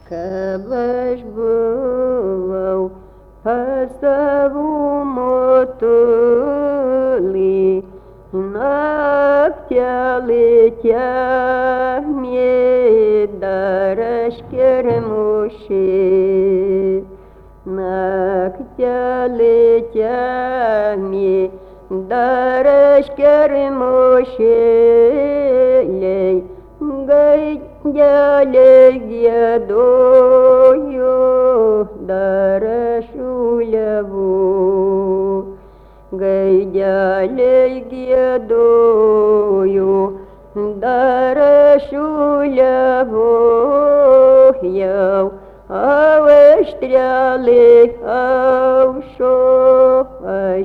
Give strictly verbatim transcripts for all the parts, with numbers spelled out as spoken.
Kad aš buvau pas savo motulį, naktelį kemė dar aš kermušė. Naktelį kemė dar aš kermušėliai, gaidelį giedoju, dar aš uliavau. Gaidelį giedoju, dar aš uliavau, jau auštrelė aušo, aš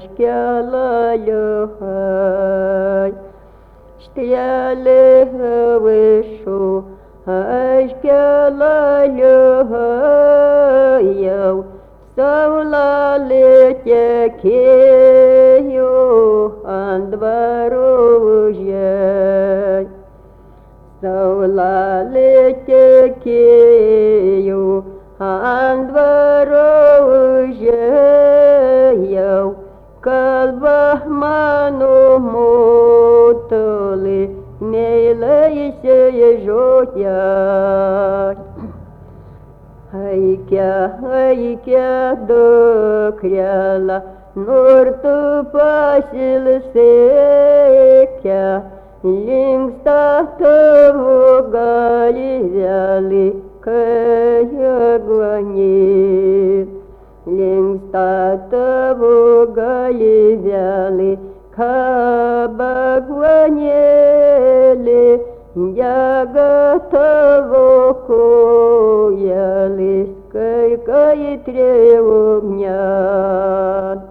kelaliuhai. Strelė aušo, aš kelaliuhai, jau saulelė tekėjo ant dvaro užėjai. Saulelė tekėjo ant dvaro užėjau, kalba mano motulį, neįleisi žodžiai. Aikia, aikia, dukrela, nor tu pasilsėkia, linksta tavo galvelė, kai aguonė. Linksta tavo galvelė, kaba aguonėlė, dega tavo kojelės, kai kaitri ugnia.